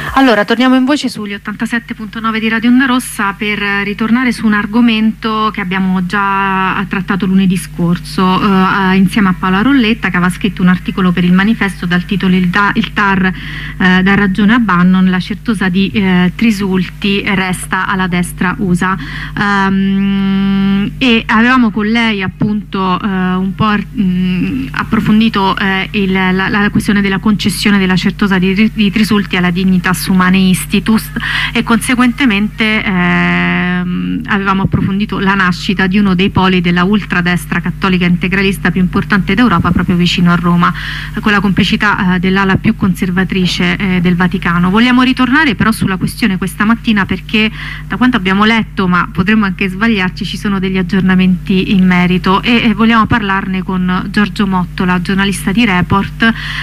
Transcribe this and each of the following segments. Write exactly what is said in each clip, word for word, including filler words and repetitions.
Allora, torniamo in voce sugli ottantasette punto nove di Radio Onda Rossa per ritornare su un argomento che abbiamo già trattato lunedì scorso eh, insieme a Paola Rolletta, che aveva scritto un articolo per il Manifesto dal titolo Il, da, il T A R eh, dà ragione a Bannon, la certosa di eh, Trisulti resta alla destra U S A. Um, e avevamo con lei appunto eh, un po' mh, approfondito eh, il, la, la questione della concessione della certosa di, di Trisulti alla Dignitas Humanae Institute e conseguentemente ehm, avevamo approfondito la nascita di uno dei poli della ultradestra cattolica integralista più importante d'Europa, proprio vicino a Roma, con la complicità eh, dell'ala più conservatrice eh, del Vaticano. Vogliamo ritornare però sulla questione questa mattina perché da quanto abbiamo letto, ma potremmo anche sbagliarci, ci sono degli aggiornamenti in merito e, e vogliamo parlarne con Giorgio Mottola, giornalista di Report,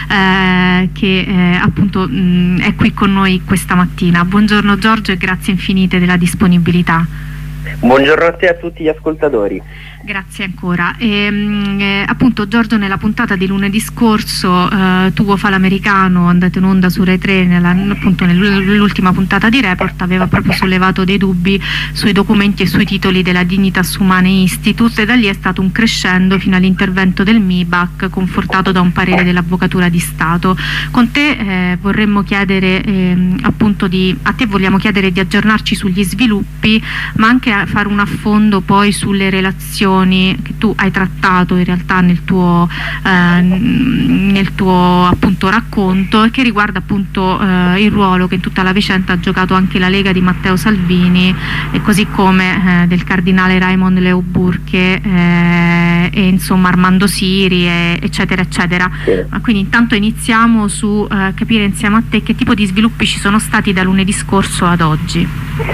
eh, che eh, appunto mh, è qui con noi questa mattina. Buongiorno Giorgio e grazie infinite della disponibilità. Buongiorno a te e a tutti gli ascoltatori. Grazie ancora. E, eh, appunto Giorgio, nella puntata di lunedì scorso eh, Tuvo fa l'americano, andato in onda su Rai tre, nella, appunto nell'ultima puntata di Report, aveva proprio sollevato dei dubbi sui documenti e sui titoli della Dignitas Humanae Institute e da lì è stato un crescendo fino all'intervento del M I B A C confortato da un parere dell'Avvocatura di Stato. Con te eh, vorremmo chiedere eh, appunto di, a te vogliamo chiedere di aggiornarci sugli sviluppi, ma anche a fare un affondo poi sulle relazioni che tu hai trattato in realtà nel tuo, eh, nel tuo appunto racconto e che riguarda appunto eh, il ruolo che in tutta la vicenda ha giocato anche la Lega di Matteo Salvini e così come eh, del cardinale Raymond Leo Burke eh, e insomma Armando Siri e, eccetera eccetera. Ma quindi intanto iniziamo su eh, capire insieme a te che tipo di sviluppi ci sono stati da lunedì scorso ad oggi.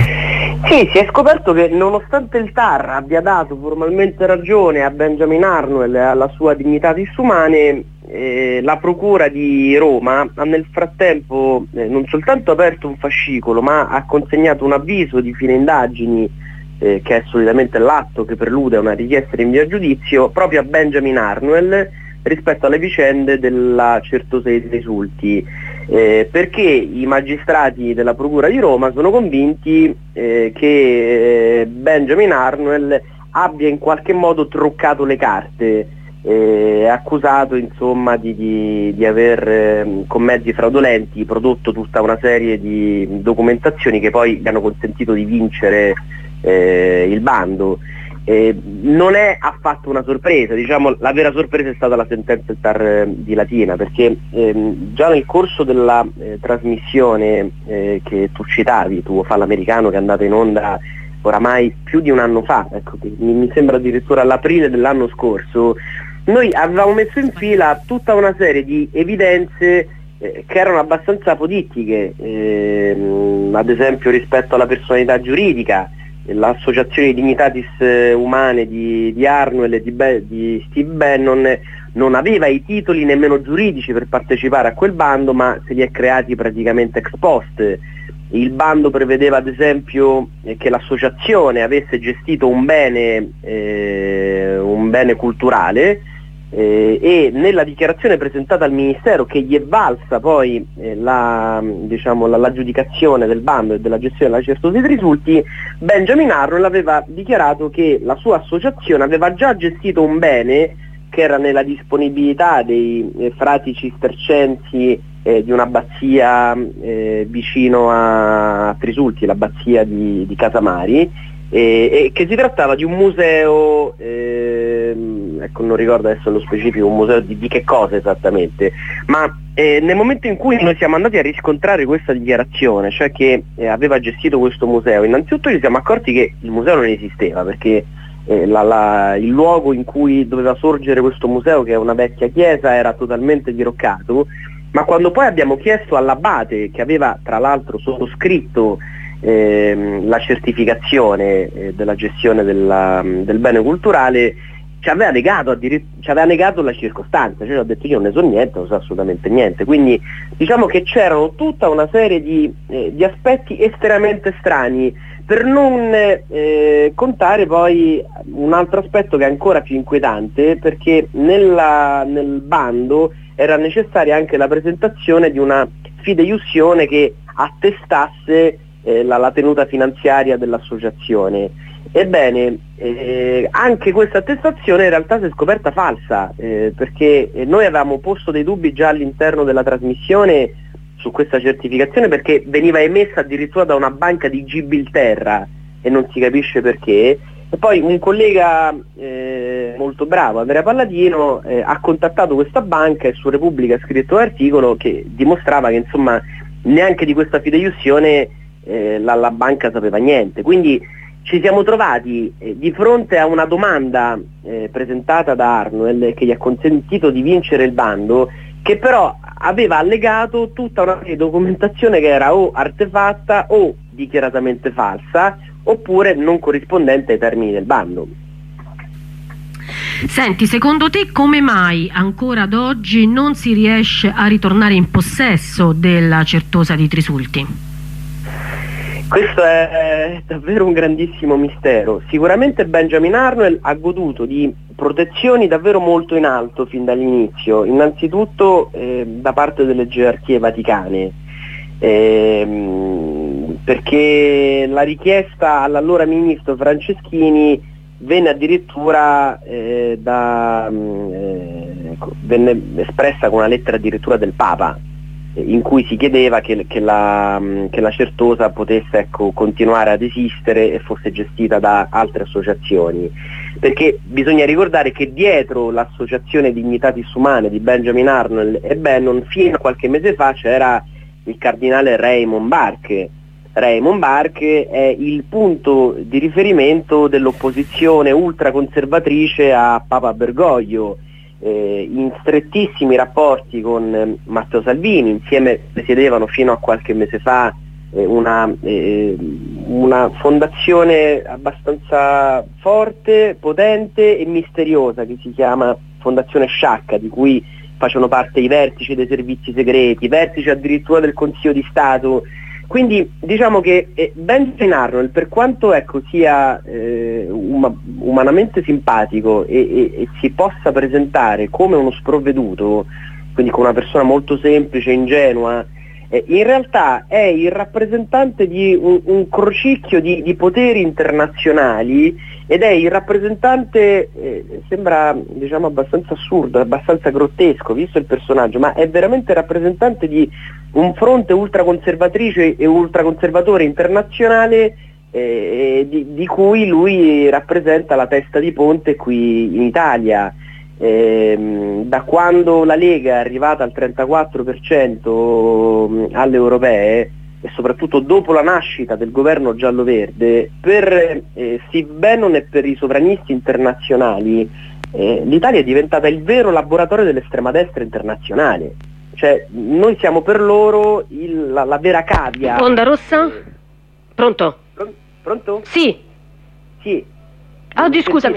Sì, si è scoperto che nonostante il T A R abbia dato formalmente ragione a Benjamin Arnold e alla sua Dignitatis Humanae, eh, la Procura di Roma ha nel frattempo eh, non soltanto aperto un fascicolo, ma ha consegnato un avviso di fine indagini, eh, che è solitamente l'atto che prelude a una richiesta di invio a giudizio, proprio a Benjamin Arnold rispetto alle vicende della certosa dei Trisulti. Eh, perché i magistrati della Procura di Roma sono convinti eh, che eh, Benjamin Arnold abbia in qualche modo truccato le carte, eh, accusato insomma di, di, di aver eh, con mezzi fraudolenti prodotto tutta una serie di documentazioni che poi gli hanno consentito di vincere eh, il bando. Eh, non è affatto una sorpresa, diciamo la vera sorpresa è stata la sentenza del T A R di Latina, perché ehm, già nel corso della eh, trasmissione eh, che tu citavi, Tuvo fa l'americano, che è andata in onda oramai più di un anno fa, ecco, mi, mi sembra addirittura all'aprile dell'anno scorso, noi avevamo messo in fila tutta una serie di evidenze eh, che erano abbastanza apodittiche, ehm, ad esempio rispetto alla personalità giuridica. L'associazione di Dignitatis Humanae di, di Arnold e di, Be- di Steve Bannon non aveva i titoli nemmeno giuridici per partecipare a quel bando, ma se li è creati praticamente ex post. Il bando prevedeva ad esempio eh, che l'associazione avesse gestito un bene, eh, un bene culturale, eh, e nella dichiarazione presentata al Ministero, che gli è valsa poi eh, la, diciamo, la, l'aggiudicazione del bando e della gestione della certosa dei Trisulti, Benjamin Arnold aveva dichiarato che la sua associazione aveva già gestito un bene che era nella disponibilità dei eh, frati cistercensi eh, di un'abbazia eh, vicino a Trisulti, l'abbazia di, di Casamari, e, e che si trattava di un museo, eh, ecco non ricordo adesso nello specifico un museo di, di che cosa esattamente, ma eh, nel momento in cui noi siamo andati a riscontrare questa dichiarazione, cioè che eh, aveva gestito questo museo, innanzitutto ci siamo accorti che il museo non esisteva, perché eh, la, la, il luogo in cui doveva sorgere questo museo, che è una vecchia chiesa, era totalmente diroccato, ma quando poi abbiamo chiesto all'abate, che aveva tra l'altro sottoscritto ehm, la certificazione eh, della gestione della, del bene culturale, ci aveva negato, ci aveva negato la circostanza, cioè ha detto io non ne so niente, non so assolutamente niente. Quindi diciamo che c'erano tutta una serie di, eh, di aspetti estremamente strani, per non eh, contare poi un altro aspetto che è ancora più inquietante, perché nella, nel bando era necessaria anche la presentazione di una fideiussione che attestasse eh, la, la tenuta finanziaria dell'associazione. Ebbene, eh, anche questa attestazione in realtà si è scoperta falsa, eh, perché noi avevamo posto dei dubbi già all'interno della trasmissione su questa certificazione, perché veniva emessa addirittura da una banca di Gibilterra e non si capisce perché. E poi un collega eh, molto bravo, Andrea Palladino, eh, ha contattato questa banca e su Repubblica ha scritto un articolo che dimostrava che insomma neanche di questa fideiussione eh, la, la banca sapeva niente. Quindi ci siamo trovati eh, di fronte a una domanda eh, presentata da Arnoel che gli ha consentito di vincere il bando, che però aveva allegato tutta una documentazione che era o artefatta o dichiaratamente falsa, oppure non corrispondente ai termini del bando. Senti, secondo te come mai ancora ad oggi non si riesce a ritornare in possesso della Certosa di Trisulti? Questo è davvero un grandissimo mistero. Sicuramente Benjamin Arnoel ha goduto di protezioni davvero molto in alto fin dall'inizio, innanzitutto eh, da parte delle gerarchie vaticane, eh, perché la richiesta all'allora ministro Franceschini venne addirittura eh, da, eh, venne espressa con una lettera addirittura del Papa, in cui si chiedeva che, che, la, che la Certosa potesse ecco, continuare ad esistere e fosse gestita da altre associazioni, perché bisogna ricordare che dietro l'associazione Dignitatis Humanae di Benjamin Arnoel e Bannon fino a qualche mese fa c'era il cardinale Raymond Burke. Raymond Burke è il punto di riferimento dell'opposizione ultraconservatrice a Papa Bergoglio, Eh, in strettissimi rapporti con eh, Matteo Salvini. Insieme presiedevano fino a qualche mese fa eh, una, eh, una fondazione abbastanza forte, potente e misteriosa che si chiama Fondazione Sciacca, di cui facevano parte i vertici dei servizi segreti, i vertici addirittura del Consiglio di Stato. Quindi diciamo che eh, Benjamin Arnoel, per quanto ecco, sia eh, um, umanamente simpatico e, e, e si possa presentare come uno sprovveduto, quindi come una persona molto semplice, ingenua, eh, in realtà è il rappresentante di un, un crocicchio di, di poteri internazionali ed è il rappresentante, eh, sembra diciamo abbastanza assurdo, abbastanza grottesco visto il personaggio, ma è veramente il rappresentante di un fronte ultraconservatrice e ultraconservatore internazionale eh, di, di cui lui rappresenta la testa di ponte qui in Italia. Eh, da quando la Lega è arrivata al trentaquattro per cento alle europee e soprattutto dopo la nascita del governo giallo-verde, per eh, Steve Bannon e per i sovranisti internazionali eh, l'Italia è diventata il vero laboratorio dell'estrema destra internazionale. Cioè, noi siamo per loro il, la, la vera cavia. Onda Rossa? Pronto? Pron- pronto? Sì. Sì. Oggi scusami.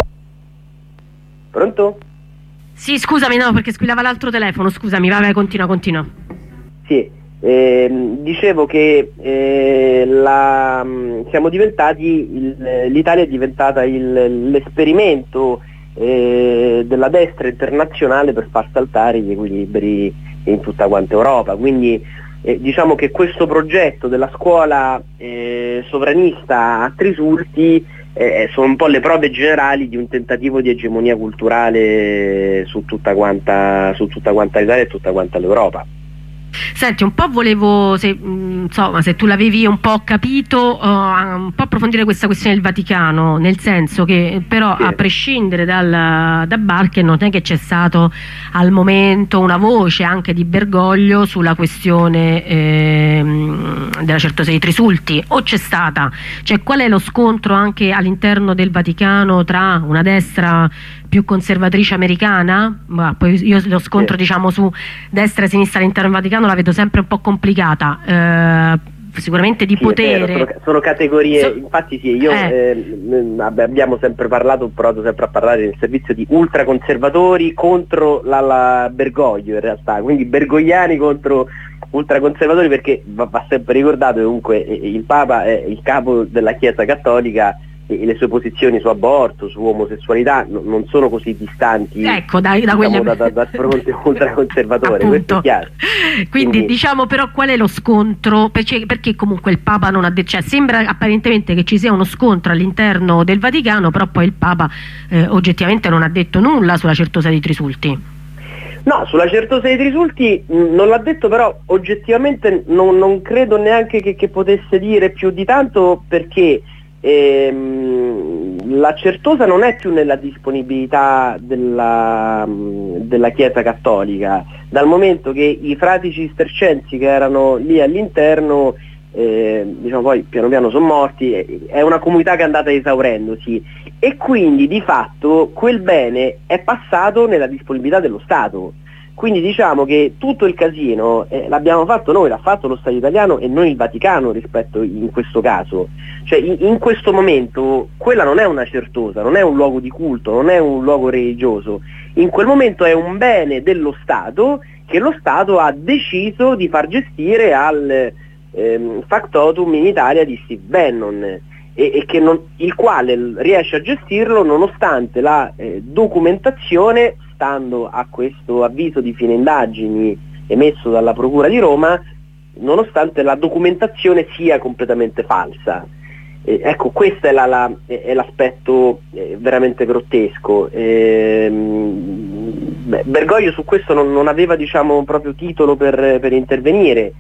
Pronto? Sì, scusami, no, perché squillava l'altro telefono, scusami, vabbè, continua, continua. Sì, eh, dicevo che eh, la, siamo diventati, il, l'Italia è diventata il, l'esperimento eh, della destra internazionale per far saltare gli equilibri in tutta quanta Europa, quindi eh, diciamo che questo progetto della scuola eh, sovranista a Trisulti eh, sono un po' le prove generali di un tentativo di egemonia culturale su tutta quanta, su tutta quanta l'Italia e tutta quanta l'Europa. Senti, un po' volevo, se, insomma, se tu l'avevi un po' capito, uh, un po' approfondire questa questione del Vaticano, nel senso che però sì, a prescindere dal, da Burke non è che c'è stato al momento una voce anche di Bergoglio sulla questione eh, della Certosa di Trisulti, o c'è stata? Cioè, qual è lo scontro anche all'interno del Vaticano tra una destra più conservatrice americana? Ma poi io lo scontro sì, diciamo su destra e sinistra all'interno del Vaticano la vedo sempre un po' complicata, eh, sicuramente di sì, potere. Vero, sono, sono categorie, so, infatti sì, io eh. Eh, abbiamo sempre parlato, ho provato sempre a parlare del servizio di ultraconservatori contro la, la Bergoglio in realtà, quindi bergogliani contro ultraconservatori, perché va, va sempre ricordato che comunque il Papa è il capo della Chiesa Cattolica e le sue posizioni su aborto, su omosessualità no, non sono così distanti, ecco, da, da, diciamo, quelle... da, da, dal fronte ultraconservatore, questo è chiaro. Quindi, Quindi diciamo però qual è lo scontro, perché, perché comunque il Papa non ha detto, cioè sembra apparentemente che ci sia uno scontro all'interno del Vaticano, però poi il Papa eh, oggettivamente non ha detto nulla sulla Certosa di Trisulti. No, sulla Certosa di Trisulti mh, non l'ha detto, però oggettivamente non, non credo neanche che, che potesse dire più di tanto, perché ehm, la Certosa non è più nella disponibilità della, della Chiesa Cattolica, dal momento che i frati cistercensi che erano lì all'interno eh, diciamo poi piano piano sono morti, è una comunità che è andata esaurendosi e quindi di fatto quel bene è passato nella disponibilità dello Stato. Quindi diciamo che tutto il casino eh, l'abbiamo fatto noi, l'ha fatto lo Stato italiano e non il Vaticano rispetto in questo caso. Cioè in, in questo momento quella non è una Certosa, non è un luogo di culto, non è un luogo religioso. In quel momento è un bene dello Stato che lo Stato ha deciso di far gestire al ehm, factotum in Italia di Steve Bannon e, e che non, il quale riesce a gestirlo nonostante la eh, documentazione, stando a questo avviso di fine indagini emesso dalla Procura di Roma, nonostante la documentazione sia completamente falsa. Eh, ecco, questo è, la, la, è l'aspetto eh, veramente grottesco. Eh, beh, Bergoglio su questo non, non aveva diciamo, proprio titolo per, per intervenire.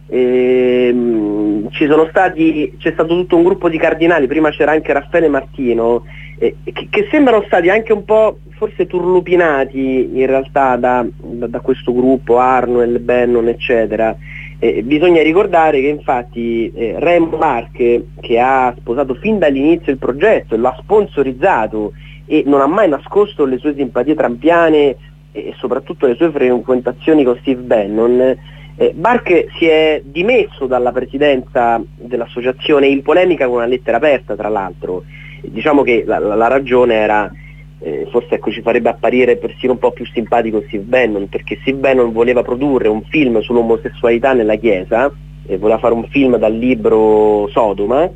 Eh, ci sono stati, c'è stato tutto un gruppo di cardinali, prima c'era anche Raffaele Martino, eh, che, che sembrano stati anche un po' forse turlupinati in realtà da, da, da questo gruppo, Arnold, Bannon eccetera. Eh, bisogna ricordare che infatti eh, Raymond Burke, che ha sposato fin dall'inizio il progetto e lo ha sponsorizzato e non ha mai nascosto le sue simpatie trampiane e soprattutto le sue frequentazioni con Steve Bannon, eh, Burke si è dimesso dalla presidenza dell'associazione in polemica con una lettera aperta, tra l'altro. Diciamo che la, la, la ragione era Eh, forse ecco ci farebbe apparire persino un po' più simpatico Steve Bannon, perché Steve Bannon voleva produrre un film sull'omosessualità nella Chiesa, eh, voleva fare un film dal libro Sodoma,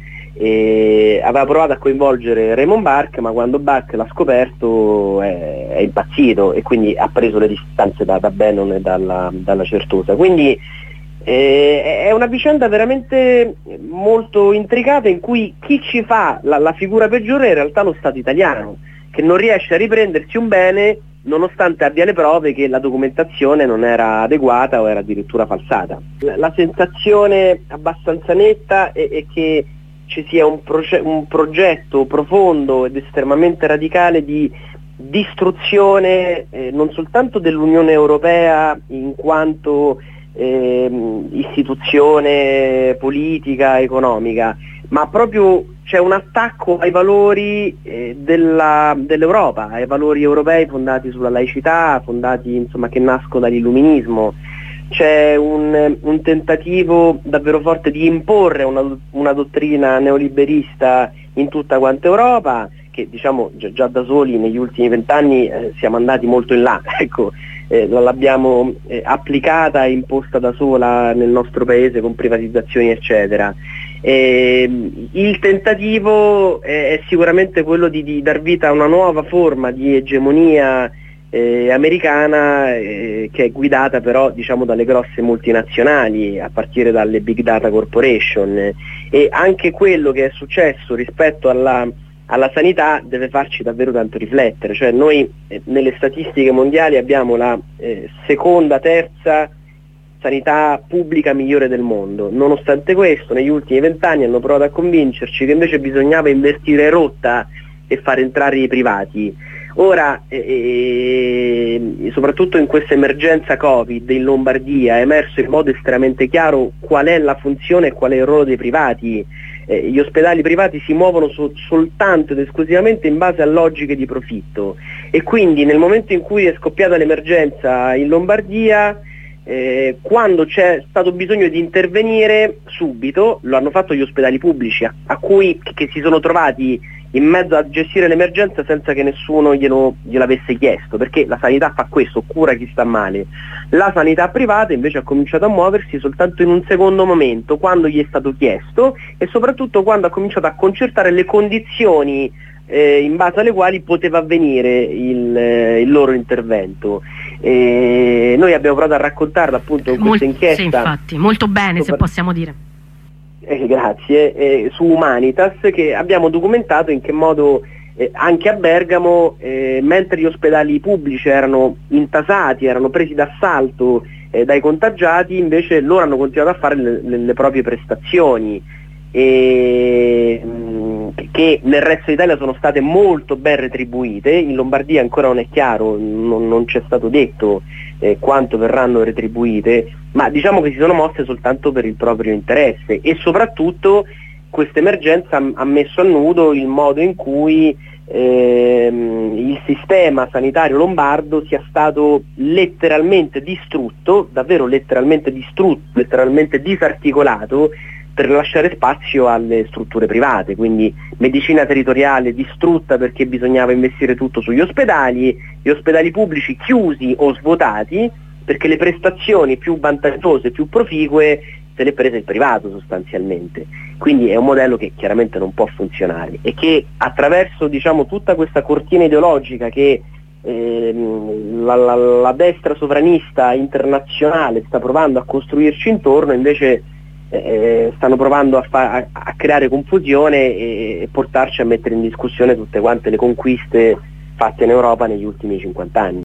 e aveva provato a coinvolgere Raymond Burke, ma quando Burke l'ha scoperto è, è impazzito e quindi ha preso le distanze da, da Bannon e dalla, dalla Certosa. Quindi eh, è una vicenda veramente molto intricata in cui chi ci fa la, la figura peggiore è in realtà lo Stato italiano, che non riesce a riprendersi un bene nonostante abbia le prove che la documentazione non era adeguata o era addirittura falsata. La, la sensazione abbastanza netta è, è che ci sia un, proce- un progetto profondo ed estremamente radicale di distruzione eh, non soltanto dell'Unione Europea in quanto eh, istituzione politica, economica, ma proprio c'è un attacco ai valori eh, della, dell'Europa, ai valori europei fondati sulla laicità, fondati insomma che nascono dall'illuminismo. C'è un, un tentativo davvero forte di imporre una, una dottrina neoliberista in tutta quanta Europa, che diciamo già, già da soli negli ultimi vent'anni eh, siamo andati molto in là, ecco, eh, l'abbiamo eh, applicata e imposta da sola nel nostro paese con privatizzazioni eccetera. Eh, il tentativo è, è sicuramente quello di, di dar vita a una nuova forma di egemonia eh, americana eh, che è guidata però diciamo dalle grosse multinazionali a partire dalle big data corporation, e anche quello che è successo rispetto alla, alla sanità deve farci davvero tanto riflettere. Cioè noi eh, nelle statistiche mondiali abbiamo la eh, seconda, terza sanità pubblica migliore del mondo. Nonostante questo negli ultimi vent'anni hanno provato a convincerci che invece bisognava invertire rotta e far entrare i privati. Ora eh, soprattutto in questa emergenza Covid in Lombardia è emerso in modo estremamente chiaro qual è la funzione e qual è il ruolo dei privati. Eh, gli ospedali privati si muovono so- soltanto ed esclusivamente in base a logiche di profitto, e quindi nel momento in cui è scoppiata l'emergenza in Lombardia, Eh, quando c'è stato bisogno di intervenire subito lo hanno fatto gli ospedali pubblici a, a cui che si sono trovati in mezzo a gestire l'emergenza senza che nessuno glielo, gliel'avesse chiesto, perché la sanità fa questo, cura chi sta male. La sanità privata invece ha cominciato a muoversi soltanto in un secondo momento, quando gli è stato chiesto e soprattutto quando ha cominciato a concertare le condizioni eh, in base alle quali poteva avvenire il, eh, il loro intervento. E noi abbiamo provato a raccontarla appunto in questa inchiesta. Sì, infatti, molto bene, se possiamo dire. Eh, grazie, eh, su Humanitas, che abbiamo documentato in che modo eh, anche a Bergamo, eh, mentre gli ospedali pubblici erano intasati, erano presi d'assalto eh, dai contagiati, invece loro hanno continuato a fare le, le, le proprie prestazioni, e, mh, che nel resto d'Italia sono state molto ben retribuite. In Lombardia ancora non è chiaro, non, non c'è stato detto eh, quanto verranno retribuite, ma diciamo che si sono mosse soltanto per il proprio interesse, e soprattutto questa emergenza ha messo a nudo il modo in cui ehm, il sistema sanitario lombardo sia stato letteralmente distrutto, davvero letteralmente distrutto, letteralmente disarticolato, per lasciare spazio alle strutture private. Quindi medicina territoriale distrutta perché bisognava investire tutto sugli ospedali, gli ospedali pubblici chiusi o svuotati perché le prestazioni più vantaggiose, più proficue se le prese il privato sostanzialmente. Quindi è un modello che chiaramente non può funzionare e che attraverso, diciamo, tutta questa cortina ideologica che ehm, la, la, la destra sovranista internazionale sta provando a costruirci intorno, invece eh, stanno provando a, fa- a, a creare confusione e, e portarci a mettere in discussione tutte quante le conquiste fatte in Europa negli ultimi cinquanta anni.